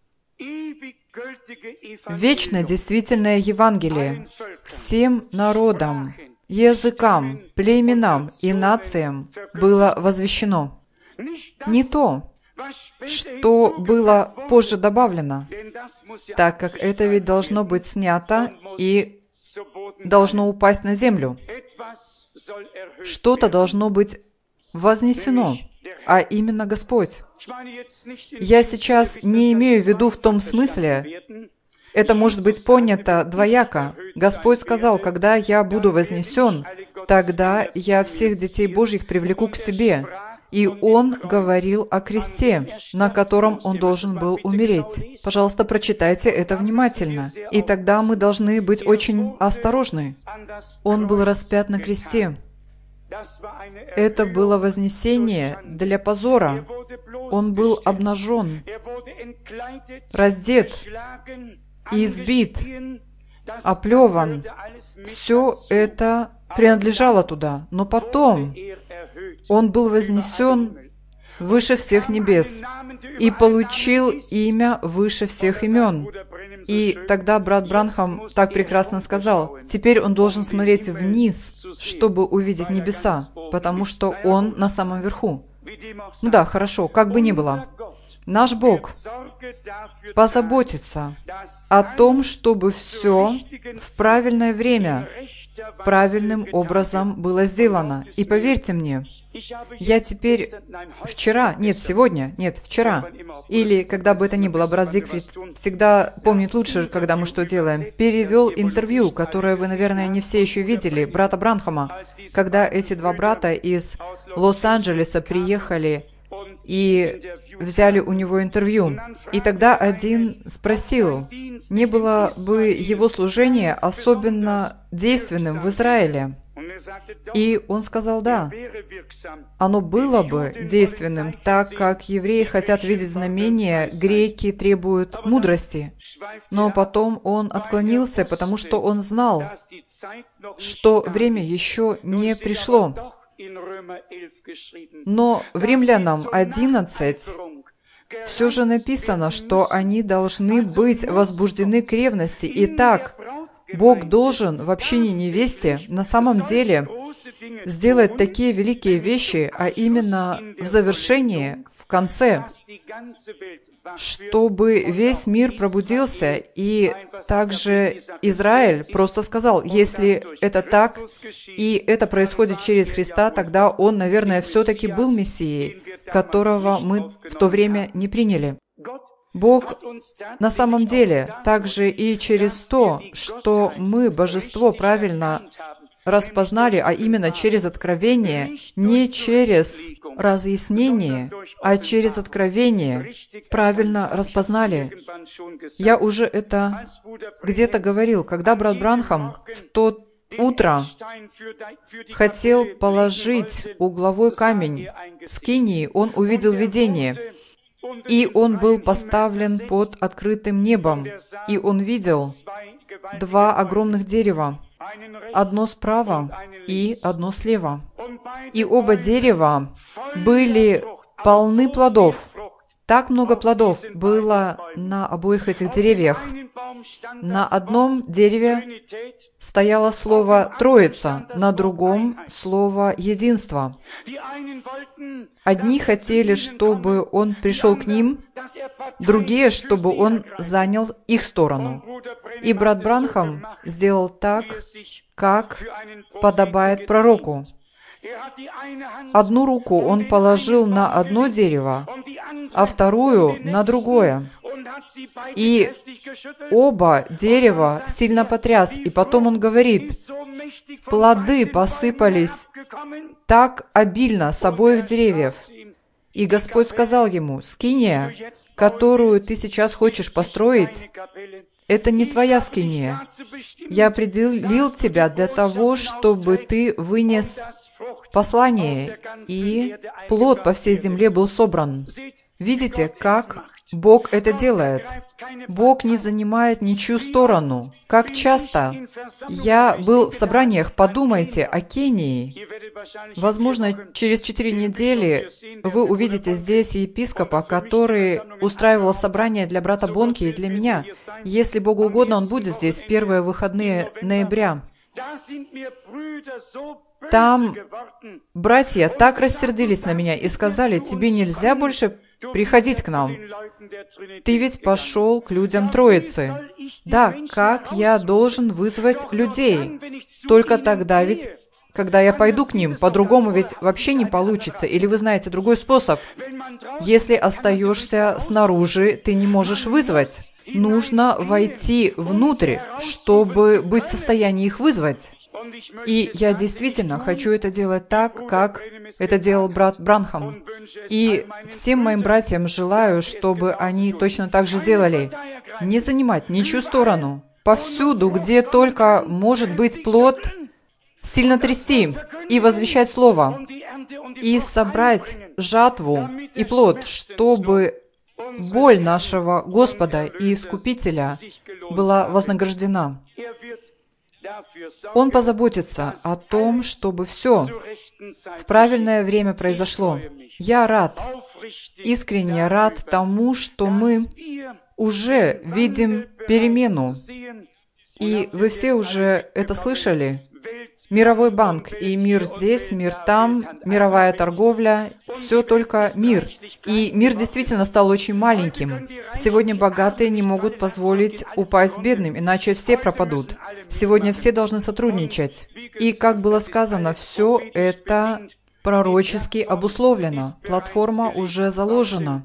Speaker 1: вечно действительное Евангелие всем народам, языкам, племенам и нациям было возвещено. Не то, что было позже добавлено, так как это ведь должно быть снято и должно упасть на землю. Что-то должно быть вознесено, а именно Господь. Я сейчас не имею в виду в том смысле, это может быть понято двояко. Господь сказал, когда я буду вознесен, тогда я всех детей Божьих привлеку к себе. И он говорил о кресте, на котором он должен был умереть. Пожалуйста, прочитайте это внимательно. И тогда мы должны быть очень осторожны. Он был распят на кресте. Это было вознесение для позора. Он был обнажен, раздет, избит, оплеван. Все это принадлежало туда. Но потом он был вознесен выше всех небес и получил имя выше всех имен. И тогда брат Бранхам так прекрасно сказал, теперь он должен смотреть вниз, чтобы увидеть небеса, потому что он на самом верху. Ну да, хорошо, как бы ни было. Наш Бог позаботится о том, чтобы все в правильное время, правильным образом было сделано. И поверьте мне, я теперь вчера, или когда бы это ни было, брат Зигфрид всегда помнит лучше, когда мы что делаем, перевел интервью, которое вы, наверное, не все еще видели, брата Бранхама, когда эти два брата из Лос-Анджелеса приехали и взяли у него интервью. И тогда один спросил, не было бы его служение особенно действенным в Израиле? И он сказал, да, оно было бы действенным, так как евреи хотят видеть знамения, греки требуют мудрости. Но потом он отклонился, потому что он знал, что время еще не пришло. Но в Римлянам 11 все же написано, что они должны быть возбуждены к ревности. Итак, Бог должен в общине невесте на самом деле сделать такие великие вещи, а именно в завершении, в конце, чтобы весь мир пробудился, и также Израиль просто сказал, если это так, и это происходит через Христа, тогда он, наверное, все-таки был Мессией, которого мы в то время не приняли. Бог на самом деле также и через то, что мы божество правильно распознали, а именно через откровение, не через разъяснение, а через откровение правильно распознали. Я уже это где-то говорил, когда брат Бранхам в то утро хотел положить угловой камень скинии, он увидел видение. И он был поставлен под открытым небом, и он видел два огромных дерева, одно справа и одно слева. И оба дерева были полны плодов. Так много плодов было на обоих этих деревьях. На одном дереве стояло слово «Троица», на другом — слово «Единство». Одни хотели, чтобы он пришел к ним, другие, чтобы он занял их сторону. И брат Бранхам сделал так, как подобает пророку. Одну руку он положил на одно дерево, а вторую на другое. И оба дерева сильно потряс. И потом он говорит, плоды посыпались так обильно с обоих деревьев. И Господь сказал ему, скиния, которую ты сейчас хочешь построить, это не твоя скиния. Я определил тебя для того, чтобы ты вынес послание, и плод по всей земле был собран. Видите, как Бог это делает? Бог не занимает ничью сторону. Как часто я был в собраниях, подумайте о Кении. Возможно, через 4 недели вы увидите здесь епископа, который устраивал собрание для брата Бонки и для меня. Если Богу угодно, он будет здесь в первые выходные ноября. Там братья так рассердились на меня и сказали, тебе нельзя больше приходить к нам. Ты ведь пошел к людям Троицы. Да, как я должен вызвать людей? Только тогда ведь, когда я пойду к ним, по-другому ведь вообще не получится. Или вы знаете другой способ? Если остаешься снаружи, ты не можешь вызвать. Нужно войти внутрь, чтобы быть в состоянии их вызвать. И я действительно хочу это делать так, как Это делал брат Бранхам. И всем моим братьям желаю, чтобы они точно так же делали. Не занимать ничью сторону. Повсюду, где только может быть плод, сильно трясти и возвещать Слово, и собрать жатву и плод, чтобы боль нашего Господа и Искупителя была вознаграждена. Он позаботится о том, чтобы все в правильное время произошло. Я рад, искренне рад тому, что мы уже видим перемену. И вы все уже это слышали. Мировой банк и мир здесь, мир там, мировая торговля, все только мир. И мир действительно стал очень маленьким. Сегодня богатые не могут позволить упасть бедным, иначе все пропадут. Сегодня все должны сотрудничать. И, как было сказано, все это пророчески обусловлено. Платформа уже заложена.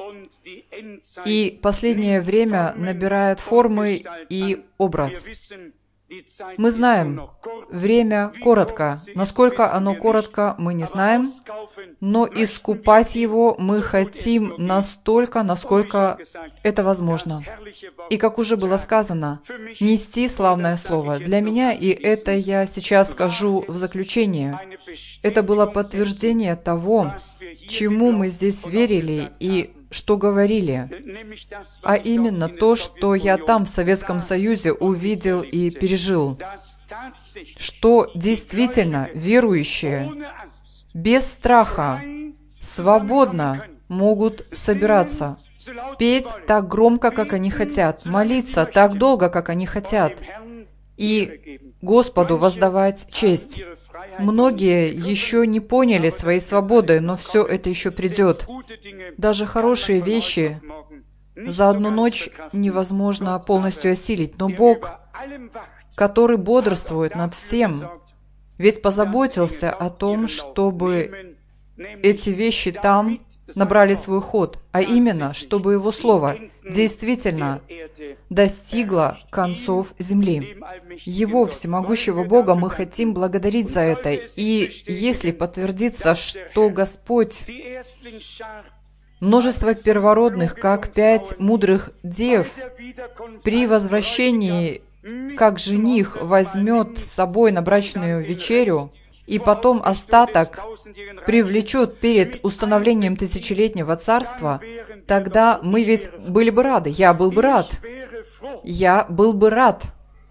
Speaker 1: И последнее время набирает формы и образ. Мы знаем, время коротко. Насколько оно коротко, мы не знаем, но искупать его мы хотим настолько, насколько это возможно. И, как уже было сказано, нести славное слово. Для меня, и это я сейчас скажу в заключение, это было подтверждение того, чему мы здесь верили и что говорили, а именно то, что я там, в Советском Союзе, увидел и пережил, что действительно верующие без страха, свободно могут собираться, петь так громко, как они хотят, молиться так долго, как они хотят, и Господу воздавать честь. Многие еще не поняли своей свободы, но все это еще придет. Даже хорошие вещи за одну ночь невозможно полностью осилить. Но Бог, который бодрствует над всем, ведь позаботился о том, чтобы эти вещи там набрали свой ход, а именно, чтобы Его Слово действительно достигло концов земли. Его, всемогущего Бога, мы хотим благодарить за это. И если подтвердится, что Господь множество первородных, как 5 мудрых дев, при возвращении, как жених, возьмет с собой на брачную вечерю, и потом остаток привлечет перед установлением тысячелетнего царства, тогда мы ведь были бы рады. Я был бы рад. Я был бы рад.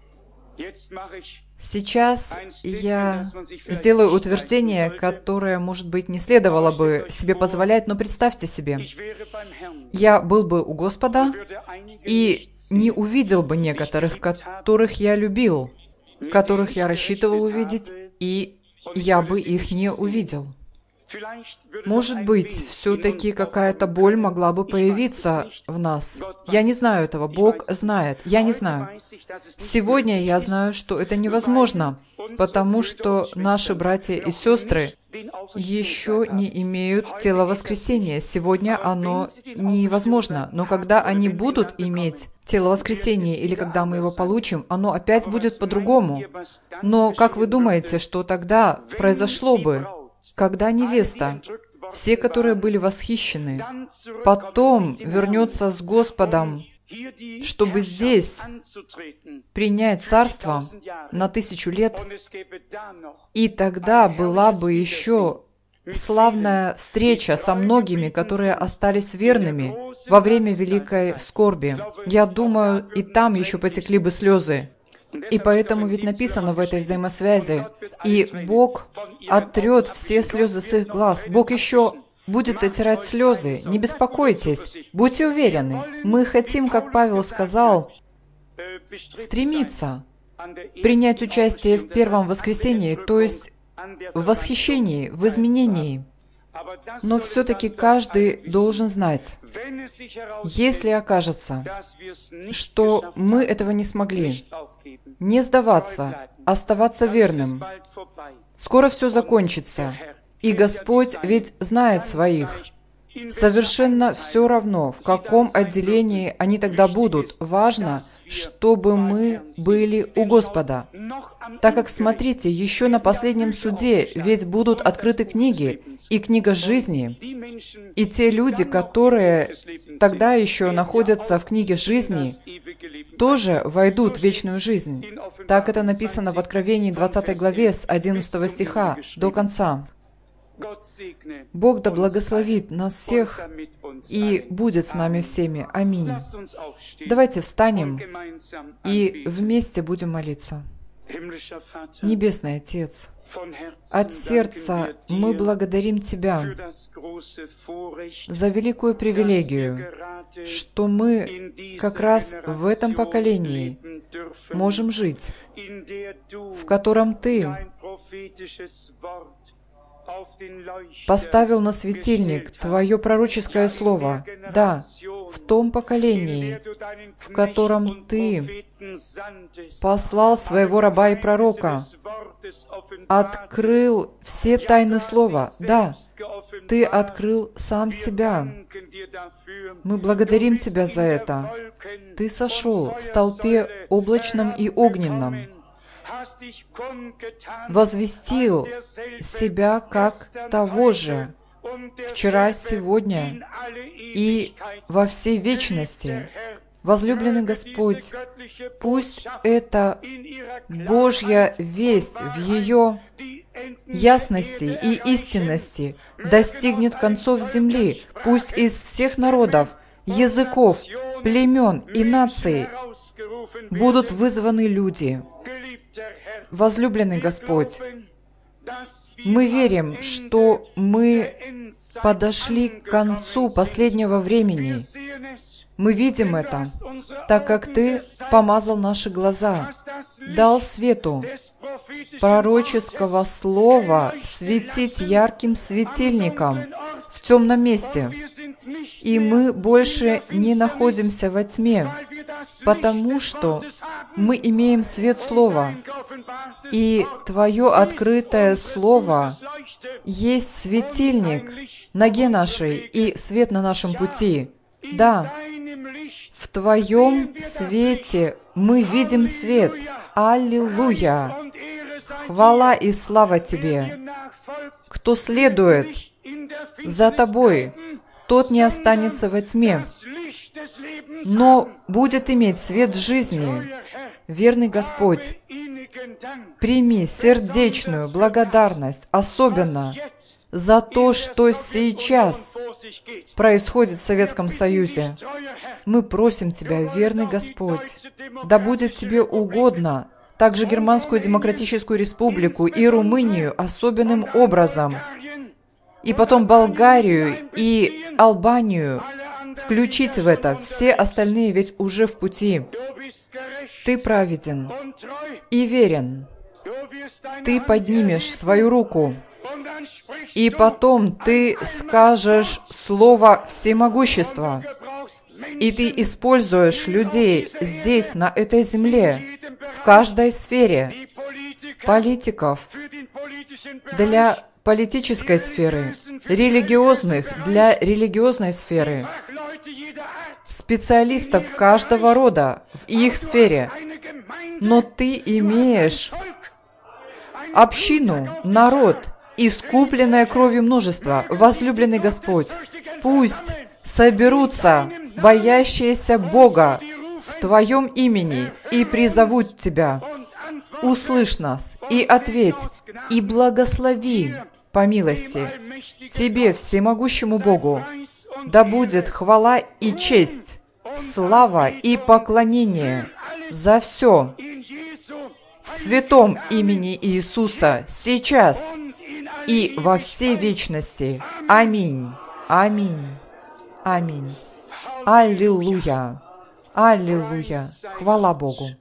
Speaker 1: Сейчас я сделаю утверждение, которое, может быть, не следовало бы себе позволять, но представьте себе, я был бы у Господа и не увидел бы некоторых, которых я любил, которых я рассчитывал увидеть, и я бы их не увидел. Может быть, все-таки какая-то боль могла бы появиться в нас. Я не знаю этого, Бог знает, я не знаю. Сегодня я знаю, что это невозможно, потому что наши братья и сестры еще не имеют тела воскресения. Сегодня оно невозможно, но когда они будут иметь тело воскресения, или когда мы его получим, оно опять будет по-другому. Но как вы думаете, что тогда произошло бы? Когда невеста, все, которые были восхищены, потом вернется с Господом, чтобы здесь принять царство на 1000 лет, и тогда была бы еще славная встреча со многими, которые остались верными во время великой скорби. Я думаю, и там еще потекли бы слезы. И поэтому ведь написано в этой взаимосвязи, и Бог оттрет все слезы с их глаз. Бог еще будет оттирать слезы. Не беспокойтесь, будьте уверены. Мы хотим, как Павел сказал, стремиться принять участие в первом воскресении, то есть в восхищении, в изменении. Но все-таки каждый должен знать, если окажется, что мы этого не смогли, не сдаваться, оставаться верным. Скоро все закончится, и Господь ведь знает своих. Совершенно все равно, в каком отделении они тогда будут. Важно, чтобы мы были у Господа. Так как, смотрите, еще на последнем суде ведь будут открыты книги, и книга жизни, и те люди, которые тогда еще находятся в книге жизни, тоже войдут в вечную жизнь. Так это написано в Откровении 20 главе с 11 стиха до конца. Бог да благословит нас всех и будет с нами всеми. Аминь. Давайте встанем и вместе будем молиться. Небесный Отец, от сердца мы благодарим Тебя за великую привилегию, что мы как раз в этом поколении можем жить, в котором Ты поставил на светильник Твое пророческое слово, да, в том поколении, в котором Ты послал Своего раба и пророка, открыл все тайны слова, да, Ты открыл сам себя. Мы благодарим Тебя за это. Ты сошел в столпе облачном и огненном, возвестил себя как того же, вчера, сегодня и во всей вечности. Возлюбленный Господь, пусть эта Божья весть в ее ясности и истинности достигнет концов земли. Пусть из всех народов, языков, племен и наций будут вызваны люди. Возлюбленный Господь, мы верим, что мы подошли к концу последнего времени. Мы видим это, так как Ты помазал наши глаза, дал свету пророческого слова светить ярким светильником в темном месте. И мы больше не находимся во тьме, потому что мы имеем свет Слова, и Твое открытое Слово есть светильник ноге нашей и свет на нашем пути. Да, в Твоем свете мы видим свет. Аллилуйя! Хвала и слава Тебе! Кто следует за Тобой, тот не останется во тьме, но будет иметь свет жизни. Верный Господь, прими сердечную благодарность, особенно за то, что сейчас происходит в Советском Союзе. Мы просим Тебя, верный Господь, да будет Тебе угодно также Германскую Демократическую Республику и Румынию особенным образом, и потом Болгарию и Албанию включить в это. Все остальные ведь уже в пути. Ты праведен и верен. Ты поднимешь свою руку, и потом Ты скажешь слово всемогущества, и Ты используешь людей здесь, на этой земле, в каждой сфере, политиков для политической сферы, религиозных для религиозной сферы, специалистов каждого рода в их сфере. Но Ты имеешь общину, народ, искупленное кровью множество. Возлюбленный Господь, пусть соберутся боящиеся Бога в Твоем имени и призовут Тебя. Услышь нас и ответь, и благослови по милости. Тебе, всемогущему Богу, да будет хвала и честь, слава и поклонение за все в святом имени Иисуса сейчас и во всей вечности. Аминь. Аминь. Аминь. Аллилуйя. Аллилуйя. Хвала Богу.